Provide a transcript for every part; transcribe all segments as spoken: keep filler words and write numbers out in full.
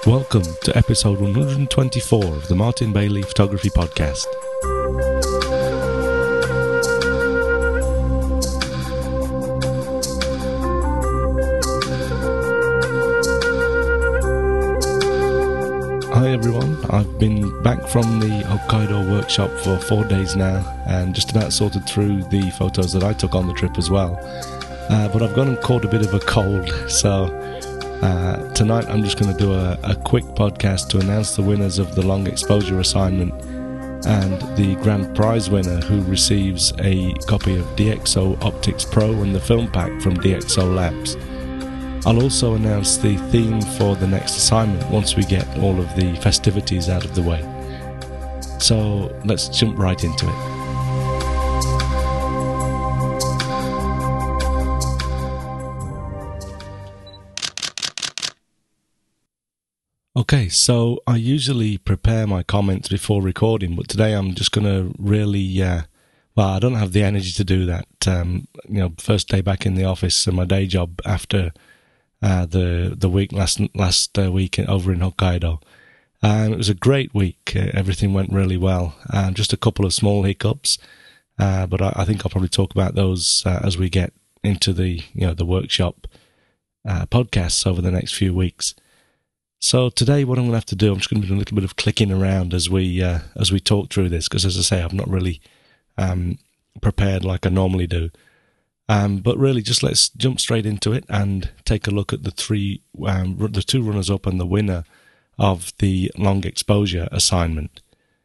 Welcome to episode one hundred twenty-four of the Martin Bailey Photography Podcast. Hi everyone, I've been back from the Hokkaido workshop for four days now and just about sorted through the photos that I took on the trip as well. Uh, but I've gone and caught a bit of a cold, so uh, tonight I'm just going to do a, a quick podcast to announce the winners of the long exposure assignment and the grand prize winner who receives a copy of D X O Optics Pro and the film pack from D X O Labs. I'll also announce the theme for the next assignment once we get all of the festivities out of the way. So let's jump right into it. Okay, so I usually prepare my comments before recording, but today I'm just going to really, uh, well, I don't have the energy to do that. Um, you know, first day back in the office and my day job after Uh, the the week last last uh, week over in Hokkaido. Um, it was a great week. Uh, everything went really well. Um, just a couple of small hiccups, uh, but I, I think I'll probably talk about those uh, as we get into the you know the workshop uh, podcasts over the next few weeks. So today, what I'm going to have to do, I'm just going to do a little bit of clicking around as we uh, as we talk through this, because as I say, I've not really um, prepared like I normally do. Um, but really, just let's jump straight into it and take a look at the three, um, the two runners-up and the winner of the long exposure assignment.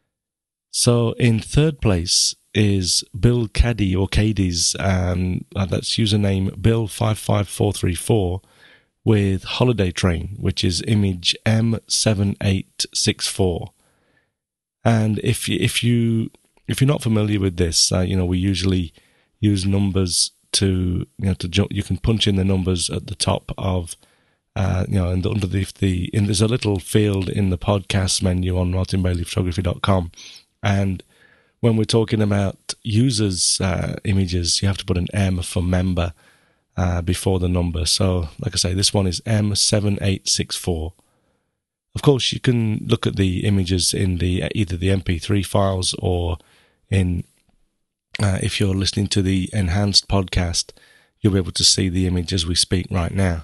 So, in third place is Bill Caddy or Caddy's, um, uh, that's username Bill five five four three four with Holiday Train, which is image M seven eight six four. And if you, if you if you're not familiar with this, uh, you know we usually use numbers to you know to jump. You can punch in the numbers at the top of uh you know and underneath the in there's a little field in the podcast menu on martin bailey photography dot com, and when we're talking about users uh images, you have to put an M for member uh before the number. So like I say, this one is M seven eight six four. Of course, you can look at the images in the either the M P three files or in Uh, if you're listening to the enhanced podcast, you'll be able to see the image as we speak right now.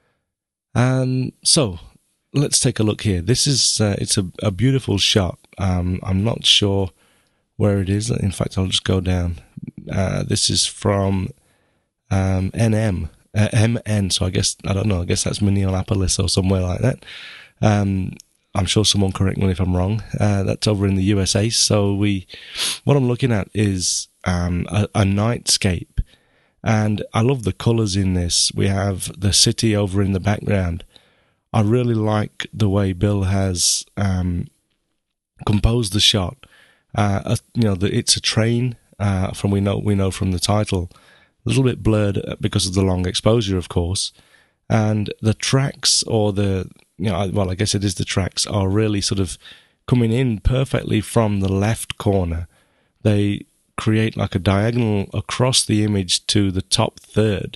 Um, so let's take a look here. This is uh, it's a, a beautiful shot. Um, I'm not sure where it is. In fact, I'll just go down. Uh, this is from um, N M, uh, M N. So I guess I don't know. I guess that's Minneapolis or somewhere like that. Um, I'm sure someone correct me if I'm wrong. Uh, that's over in the U S A. So we, what I'm looking at is um, a, a nightscape, and I love the colours in this. We have the city over in the background. I really like the way Bill has um, composed the shot. Uh, uh, you know, the, it's a train. Uh, from we know we know from the title, a little bit blurred because of the long exposure, of course, and the tracks or the You know, well, I guess it is the tracks are really sort of coming in perfectly from the left corner. They create like a diagonal across the image to the top third.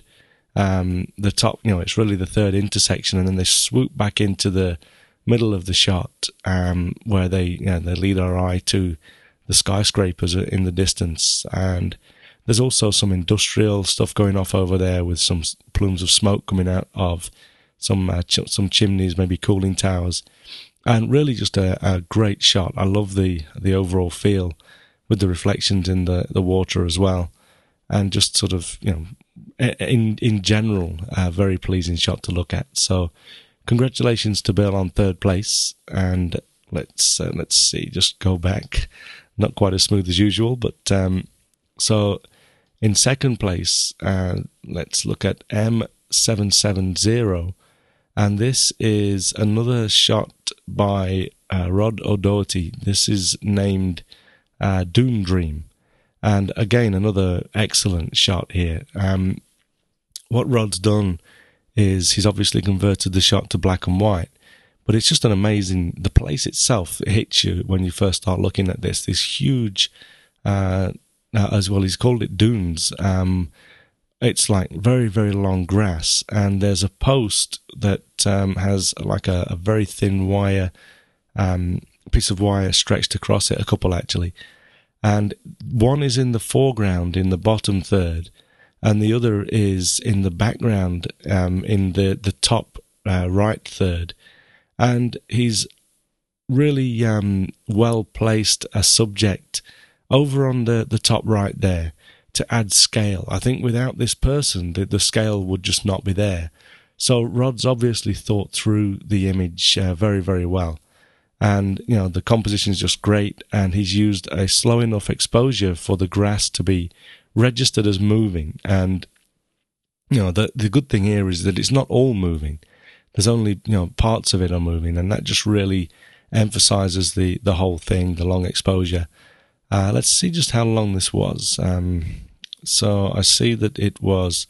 Um, the top, you know, it's really the third intersection, and then they swoop back into the middle of the shot, um, where they, you know, they lead our eye to the skyscrapers in the distance. And there's also some industrial stuff going off over there with some plumes of smoke coming out of some uh, ch- some chimneys, maybe cooling towers, and really just a, a great shot. I love the the overall feel with the reflections in the, the water as well, and just sort of, you know, in in general, a very pleasing shot to look at. So, congratulations to Bill on third place, and let's uh, let's see, just go back, not quite as smooth as usual, but um, so in second place, uh, let's look at M seven seven zero. And this is another shot by uh, Rod O'Doherty. This is named uh, Doom Dream. And again, another excellent shot here. Um, what Rod's done is he's obviously converted the shot to black and white. But it's just an amazing, the place itself, it hits you when you first start looking at this. This huge, uh, as well, he's called it dunes. Um, it's like very, very long grass, and there's a post that um, has like a, a very thin wire, um, piece of wire stretched across it, a couple actually. And one is in the foreground in the bottom third, and the other is in the background um, in the, the top uh, right third. And he's really um, well placed a subject over on the, the top right there to add scale. I think without this person, the, the scale would just not be there. So Rod's obviously thought through the image uh, very, very well. And, you know, the composition is just great, and he's used a slow enough exposure for the grass to be registered as moving. And, you know, the the good thing here is that it's not all moving. There's only, you know, parts of it are moving, and that just really emphasizes the, the whole thing, the long exposure. Uh, let's see just how long this was. Um, so I see that it was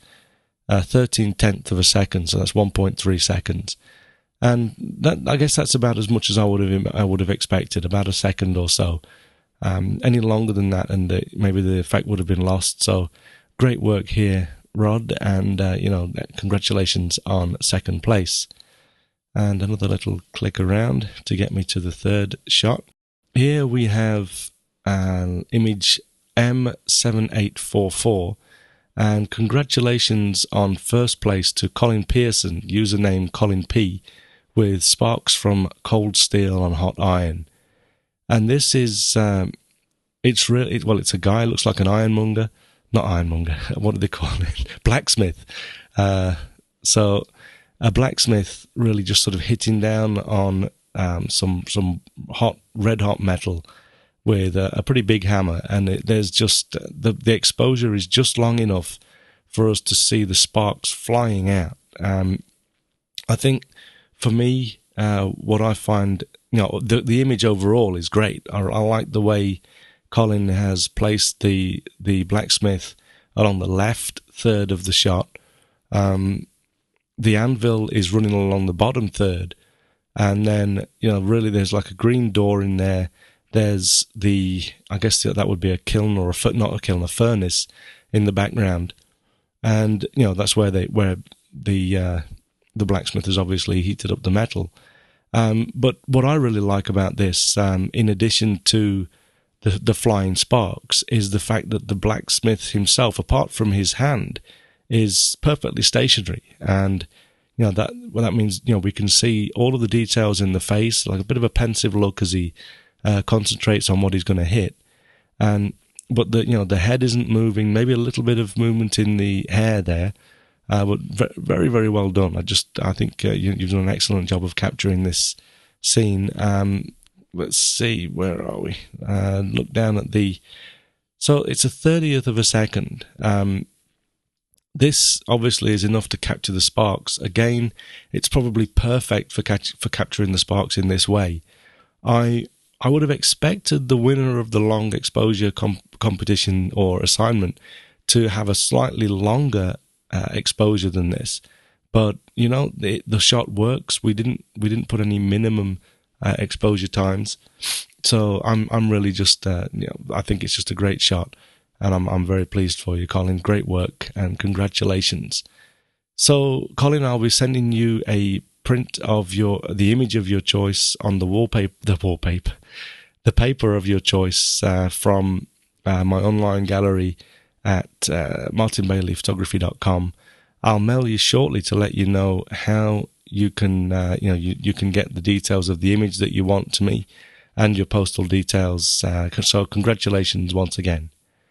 a thirteen tenth of a second, so that's one point three seconds. And that, I guess that's about as much as I would have I would have expected, about a second or so. Um, any longer than that, and the, maybe the effect would have been lost. So, great work here, Rod, and uh, you know, congratulations on second place. And another little click around to get me to the third shot. Here we have an image M seven eight four four. And congratulations on first place to Colin Pearson, username Colin P, with Sparks from Cold Steel on Hot Iron. And this is, um, it's really, well, it's a guy, looks like an ironmonger, not ironmonger, what do they call it? Blacksmith. Uh, so a blacksmith really just sort of hitting down on um, some some hot, red hot metal with a, a pretty big hammer. And it, there's just, the, the exposure is just long enough for us to see the sparks flying out. Um, I think, for me, uh, what I find, you know, the the image overall is great. I, I like the way Colin has placed the the blacksmith along the left third of the shot. Um, the anvil is running along the bottom third, and then, you know, really there's like a green door in there. There's the, I guess that would be a kiln or a not a kiln, a furnace in the background, and you know that's where they where the uh, the blacksmith has obviously heated up the metal. Um, but what I really like about this, um, in addition to the, the flying sparks, is the fact that the blacksmith himself, apart from his hand, is perfectly stationary. And, you know, that well, that means, you know, we can see all of the details in the face, like a bit of a pensive look as he uh, concentrates on what he's going to hit. And, but the, you know, the head isn't moving, maybe a little bit of movement in the hair there. Uh, but very, very well done. I just, I think uh, you, you've done an excellent job of capturing this scene. Um, let's see, where are we? Uh, look down at the, so it's a thirtieth of a second. Um, this obviously is enough to capture the sparks. Again, it's probably perfect for catch, for capturing the sparks in this way. I, I would have expected the winner of the long exposure comp- competition or assignment to have a slightly longer Uh, exposure than this, but you know the the shot works. We didn't we didn't put any minimum uh, exposure times, so I'm I'm really just uh, you know I think it's just a great shot, and I'm I'm very pleased for you, Colin. Great work and congratulations. So, Colin, I'll be sending you a print of your the image of your choice on the wallpaper, the wallpaper, the paper of your choice uh, from uh, my online gallery at uh, martin bailey photography dot com. I'll mail you shortly to let you know how you can, uh, you know, you, you can get the details of the image that you want to me and your postal details. Uh, so congratulations once again.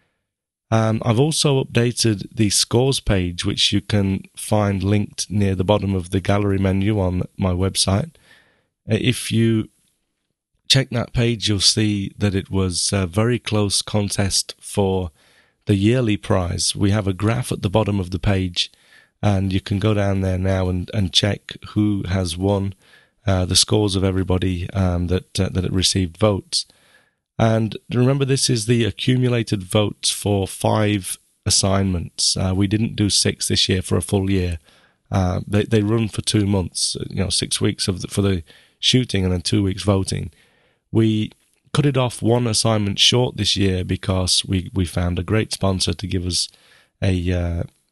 Um, I've also updated the scores page, which you can find linked near the bottom of the gallery menu on my website. Uh, if you check that page, you'll see that it was a very close contest for the yearly prize. We have a graph at the bottom of the page, and you can go down there now and, and check who has won, uh, the scores of everybody um, that uh, that received votes. And remember, this is the accumulated votes for five assignments. Uh, we didn't do six this year for a full year. Uh, they they run for two months, you know, six weeks of the, for the shooting and then two weeks voting. We cut it off one assignment short this year because we, we found a great sponsor to give us a uh,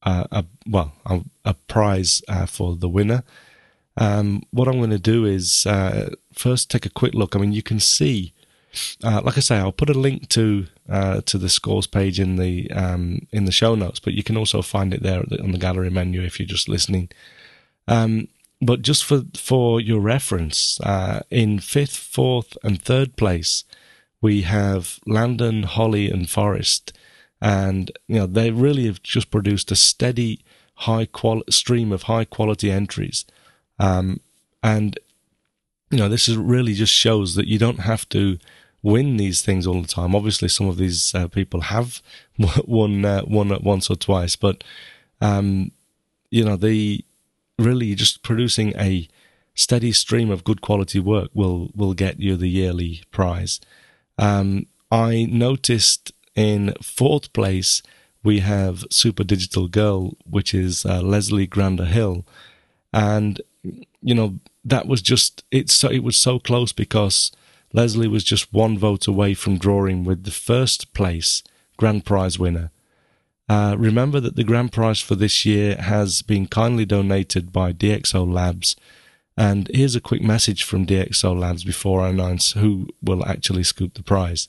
uh, a well a, a prize uh, for the winner. Um, what I'm going to do is uh, first take a quick look. I mean, you can see, uh, like I say, I'll put a link to uh, to the scores page in the um, in the show notes, but you can also find it there on the gallery menu if you're just listening. Um, but just for for your reference, uh, in fifth, fourth, and third place, we have Landon, Holly, and Forest, and you know they really have just produced a steady, high quality stream of high quality entries. Um, and, you know, this is really just shows that you don't have to win these things all the time. Obviously, some of these uh, people have won, uh, won once or twice, but, um, you know, the really just producing a steady stream of good quality work will, will get you the yearly prize. Um, I noticed in fourth place, we have Super Digital Girl, which is uh, Leslie Grander Hill. And, you know, that was just, it's so, it was so close because Leslie was just one vote away from drawing with the first place grand prize winner. Uh, remember that the grand prize for this year has been kindly donated by D X O Labs. And here's a quick message from D X O Labs before I announce who will actually scoop the prize.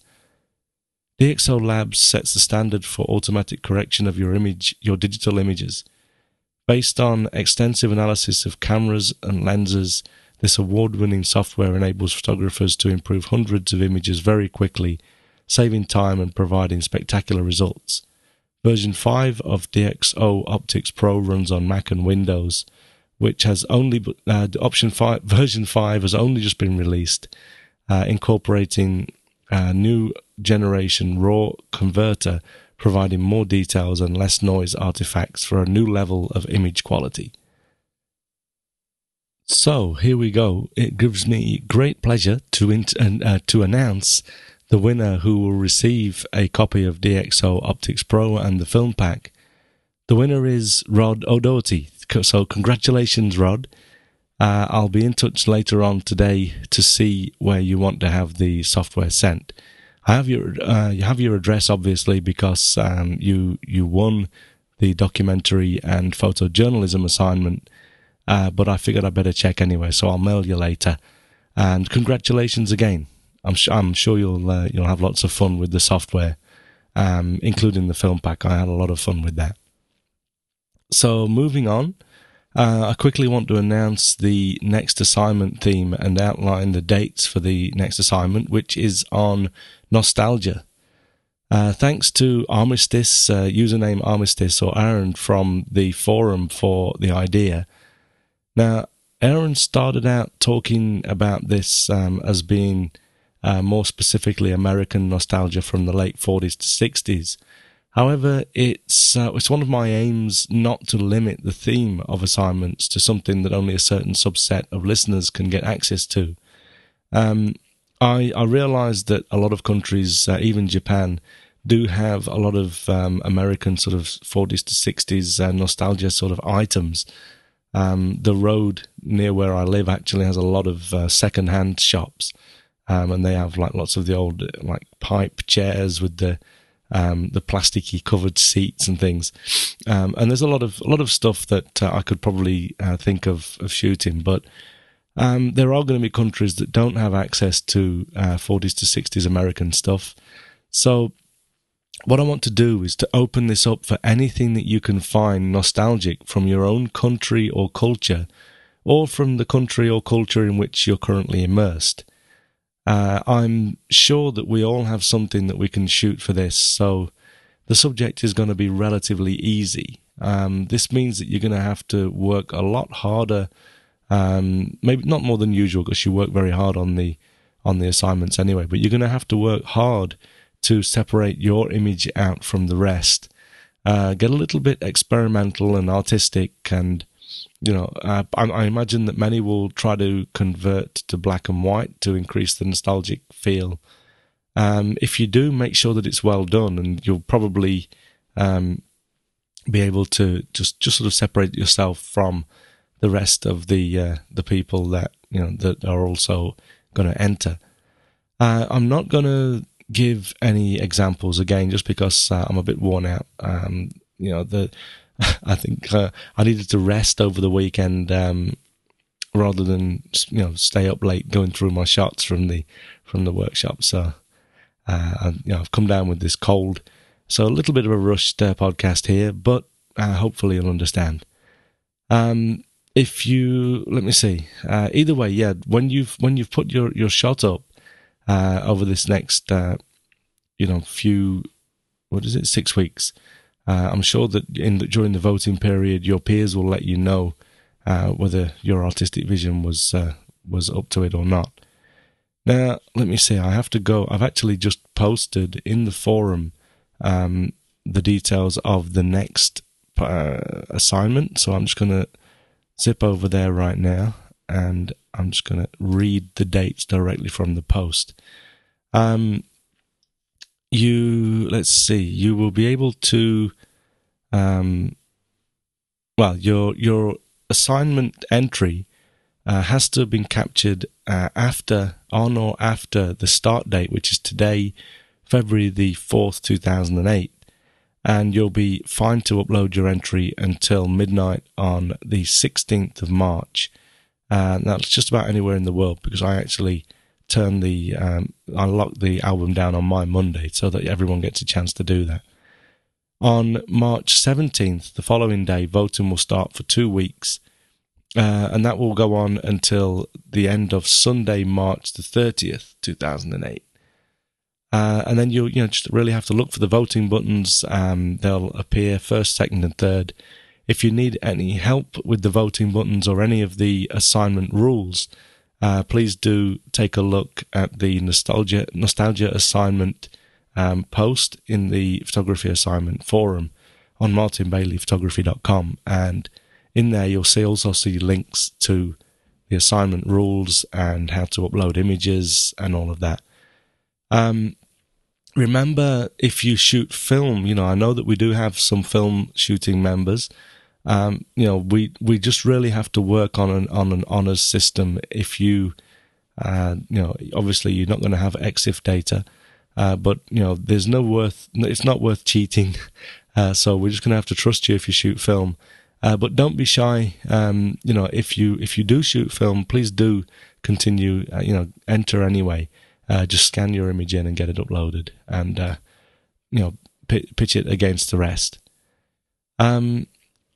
D X O Labs sets the standard for automatic correction of your image, your digital images. Based on extensive analysis of cameras and lenses, this award-winning software enables photographers to improve hundreds of images very quickly, saving time and providing spectacular results. Version five of D X O Optics Pro runs on Mac and Windows, which has only uh, option five, version five has only just been released, uh, incorporating a new generation RAW converter, providing more details and less noise artifacts for a new level of image quality. So here we go. It gives me great pleasure to int- uh, to announce the winner who will receive a copy of D X O Optics Pro and the film pack. The winner is Rod O'Doherty. So congratulations, Rod. Uh, I'll be in touch later on today to see where you want to have the software sent. I have your uh, you have your address, obviously, because um, you you won the documentary and photojournalism assignment, uh, but I figured I'd better check anyway, so I'll mail you later. And congratulations again. I'm sh- I'm sure you'll uh, you'll have lots of fun with the software, um, including the film pack. I had a lot of fun with that. So moving on, uh, I quickly want to announce the next assignment theme and outline the dates for the next assignment, which is on nostalgia. Uh, thanks to Armistice, uh, username Armistice, or Aaron from the forum for the idea. Now, Aaron started out talking about this um, as being uh, more specifically American nostalgia from the late forties to sixties. However, it's uh, it's one of my aims not to limit the theme of assignments to something that only a certain subset of listeners can get access to. Um, I, I realize that a lot of countries, uh, even Japan, do have a lot of um, American sort of forties to sixties uh, nostalgia sort of items. Um, the road near where I live actually has a lot of uh, second-hand shops, um, and they have like lots of the old like pipe chairs with the um, the plasticky covered seats and things. Um, and there's a lot of a lot of stuff that uh, I could probably uh, think of, of shooting, but um, there are going to be countries that don't have access to uh, forties to sixties American stuff. So what I want to do is to open this up for anything that you can find nostalgic from your own country or culture, or from the country or culture in which you're currently immersed. Uh, I'm sure that we all have something that we can shoot for this, so the subject is going to be relatively easy. Um, this means that you're going to have to work a lot harder, um, maybe not more than usual, because you work very hard on the on the assignments anyway, but you're going to have to work hard to separate your image out from the rest. Uh, get a little bit experimental and artistic, and you know, uh, I, I imagine that many will try to convert to black and white to increase the nostalgic feel. Um, if you do, make sure that it's well done, and you'll probably um, be able to just, just sort of separate yourself from the rest of the uh, the people that you know that are also going to enter. Uh, I'm not going to give any examples again, just because uh, I'm a bit worn out. Um, you know, the I think uh, I needed to rest over the weekend um, rather than you know stay up late going through my shots from the from the workshop. So uh, I, you know, I've come down with this cold, so a little bit of a rushed uh, podcast here, but uh, hopefully you'll understand. Um, if you let me see, uh, either way, yeah, when you've when you've put your your shot up uh, over this next uh, you know few what is it six weeks. Uh, I'm sure that in the, during the voting period, your peers will let you know uh, whether your artistic vision was uh, was up to it or not. Now, let me see. I have to go. I've actually just posted in the forum um, the details of the next uh, assignment. So I'm just going to zip over there right now, and I'm just going to read the dates directly from the post. Um. You, let's see, you will be able to, um, well, your your assignment entry uh, has to have been captured uh, after, on or after the start date, which is today, February the fourth, two thousand eight. And you'll be fine to upload your entry until midnight on the sixteenth of March. Uh, and that's just about anywhere in the world, because I actually turn the um, I lock the album down on my Monday so that everyone gets a chance to do that. On March seventeenth, the following day, voting will start for two weeks, uh, and that will go on until the end of Sunday, March the thirtieth, two thousand eight. Uh, and then you you know just really have to look for the voting buttons. Um, they'll appear first, second, and third. If you need any help with the voting buttons or any of the assignment rules, Uh, please do take a look at the nostalgia nostalgia assignment um, post in the photography assignment forum on martin bailey photography dot com, and in there you'll see also see links to the assignment rules and how to upload images and all of that. Um, remember, if you shoot film, you know I know that we do have some film shooting members. Um, you know, we, we just really have to work on an on an honors system. If you, uh, you know, obviously you're not going to have E X I F data, uh, but you know, there's no worth. It's not worth cheating. Uh, so we're just going to have to trust you if you shoot film. Uh, but don't be shy. Um, you know, if you if you do shoot film, please do continue. Uh, you know, enter anyway. Uh, just scan your image in and get it uploaded, and uh, you know, p- pitch it against the rest. Um.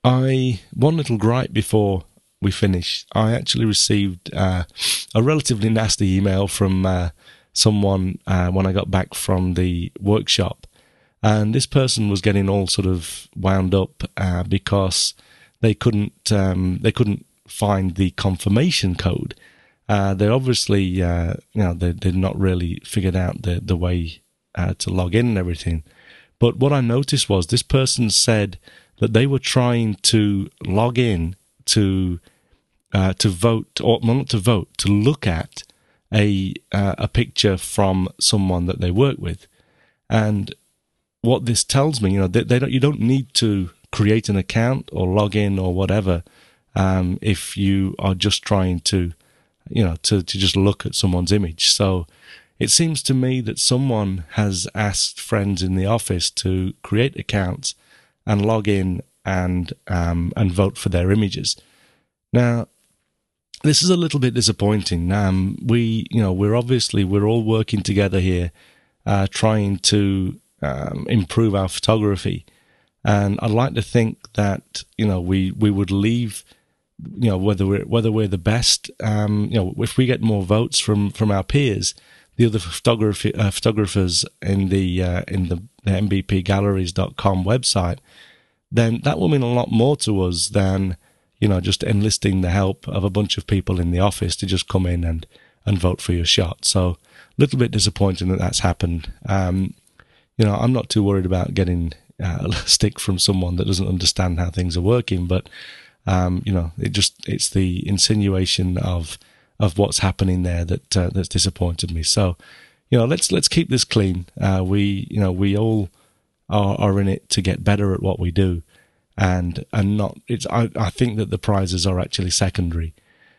I one little gripe before we finish. I actually received uh, a relatively nasty email from uh, someone uh, when I got back from the workshop, and this person was getting all sort of wound up uh, because they couldn't um, they couldn't find the confirmation code. Uh, they obviously uh, you know they they'd not really figured out the the way uh, to log in and everything. But what I noticed was this person said that they were trying to log in to uh, to vote, or well, not to vote, to look at a uh, a picture from someone that they work with. And what this tells me, you know, they, they don't you don't need to create an account or log in or whatever um, if you are just trying to, you know, to to just look at someone's image. So it seems to me that someone has asked friends in the office to create accounts and log in and um, and vote for their images. Now, this is a little bit disappointing. Um, we, you know, we're obviously we're all working together here, uh, trying to um, improve our photography, and I'd like to think that you know we we would leave, you know, whether we're whether we're the best, um, you know, if we get more votes from from our peers, the other photography uh, photographers in the uh, in the, the m b p galleries dot com website, then that will mean a lot more to us than, you know, just enlisting the help of a bunch of people in the office to just come in and, and vote for your shot. So a little bit disappointing that that's happened. Um, you know, I'm not too worried about getting uh, a stick from someone that doesn't understand how things are working, but, um, you know, it just, it's the insinuation of, of what's happening there that, uh, that's disappointed me. So, you know, let's, let's keep this clean. Uh, we, you know, we all are, are in it to get better at what we do. And and not it's I, I think that the prizes are actually secondary.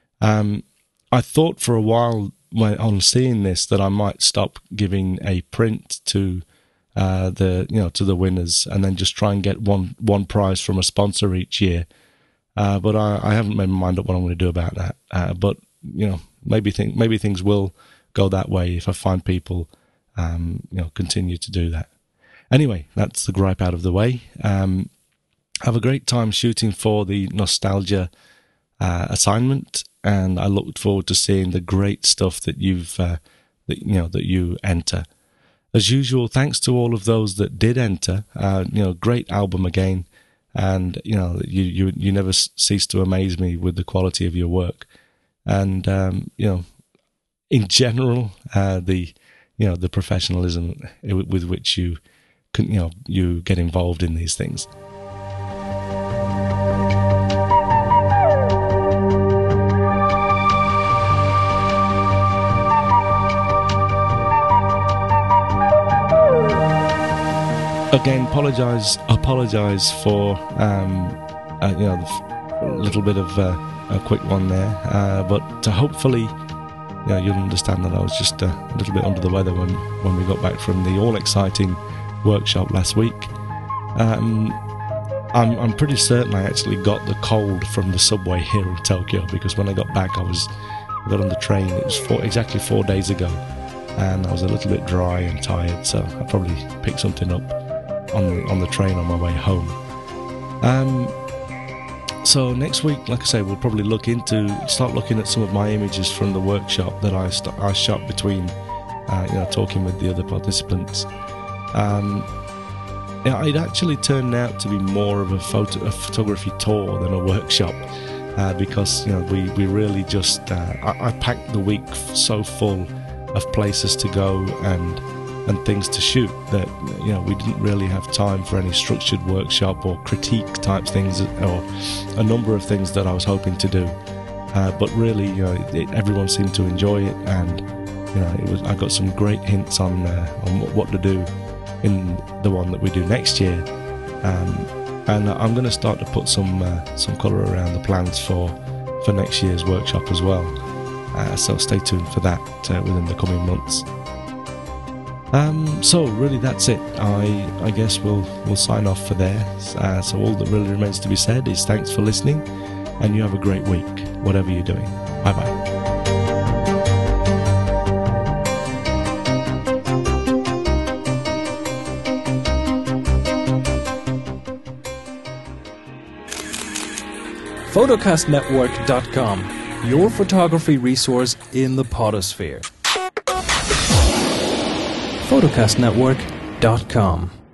Um, I thought for a while when on seeing this that I might stop giving a print to uh, the you know to the winners, and then just try and get one one prize from a sponsor each year. Uh, but I, I haven't made my mind up what I'm going to do about that. Uh, but you know, maybe think maybe things will go that way if I find people um, you know continue to do that. Anyway, that's the gripe out of the way. Um, have a great time shooting for the Nostalgia uh, assignment, and I look forward to seeing the great stuff that you've uh, that you know that you enter. As usual, thanks to all of those that did enter. Uh, you know, great album again, and you know you you you never cease to amaze me with the quality of your work, and um, you know, in general, uh, the you know the professionalism with which you can you know you get involved in these things. Again, apologise. Apologise for um, uh, you know a little bit of uh, a quick one there, uh, but uh, hopefully, you know, you'll understand that I was just uh, a little bit under the weather when when we got back from the all exciting workshop last week. Um, I'm I'm pretty certain I actually got the cold from the subway here in Tokyo, because when I got back, I was I got on the train. It was four, exactly four days ago, and I was a little bit dry and tired, so I probably picked something up on on the train on my way home. Um, so next week, like I say, we'll probably look into start looking at some of my images from the workshop that I st- I shot between, uh, you know, talking with the other participants. Um, yeah, it actually turned out to be more of a photo a photography tour than a workshop, uh, because you know we we really just uh, I, I packed the week so full of places to go and. and things to shoot that you know we didn't really have time for any structured workshop or critique type things, or a number of things that I was hoping to do. Uh, but really, you know, it, everyone seemed to enjoy it, and you know, it was. I got some great hints on uh, on what to do in the one that we do next year, um, and I'm going to start to put some uh, some colour around the plans for for next year's workshop as well. Uh, so stay tuned for that uh, within the coming months. Um, so really that's it. I I guess we'll we'll sign off for there. Uh, so all that really remains to be said is thanks for listening, and you have a great week, whatever you're doing. Bye bye. photocast network dot com, your photography resource in the podosphere. photocast network dot com